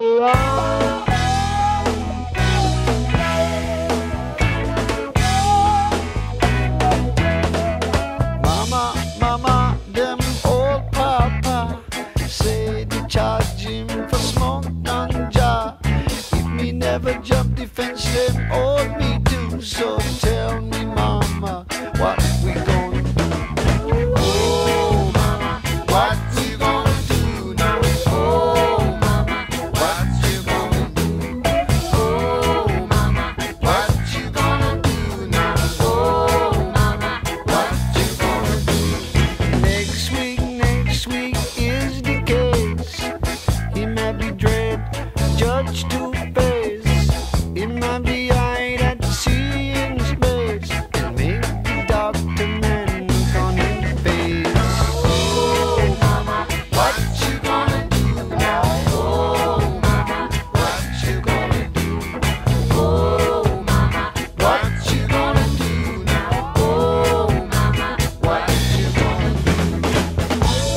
Mama, mama, them old papa say they charge him for smoke ganja. If me never jump the fence, them hold me too. So tell me, mama, what we gonna do? Oh, mama, what we gonna do now? Oh, mama, what you gonna do? Oh, mama, what you gonna do now? Oh, mama, what you gonna do? Next week is the case. He might be dread, judge to face. It might be eye that seeing space and make the doctor man on his face. Oh, mama, what you gonna do now? Oh, mama, what you gonna do? Oh, mama, what you gonna do now? Oh, mama, what you gonna do?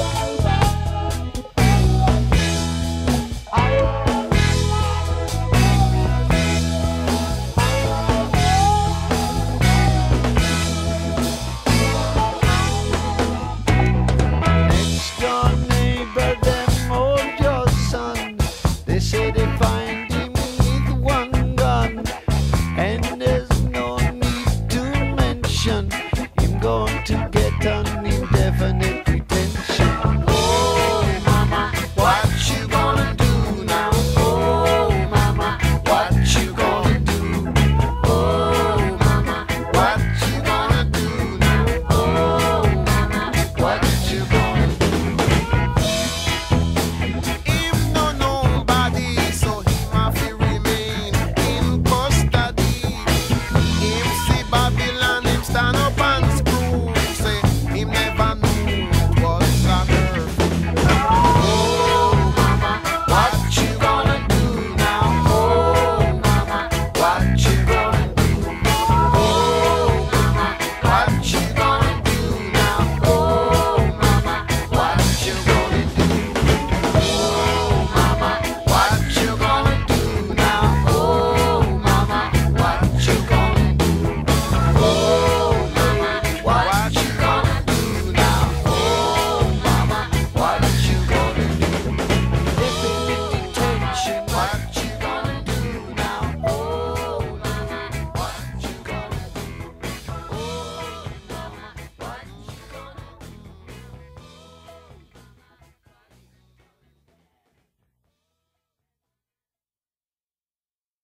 Next door neighbor, them hold your son. They say they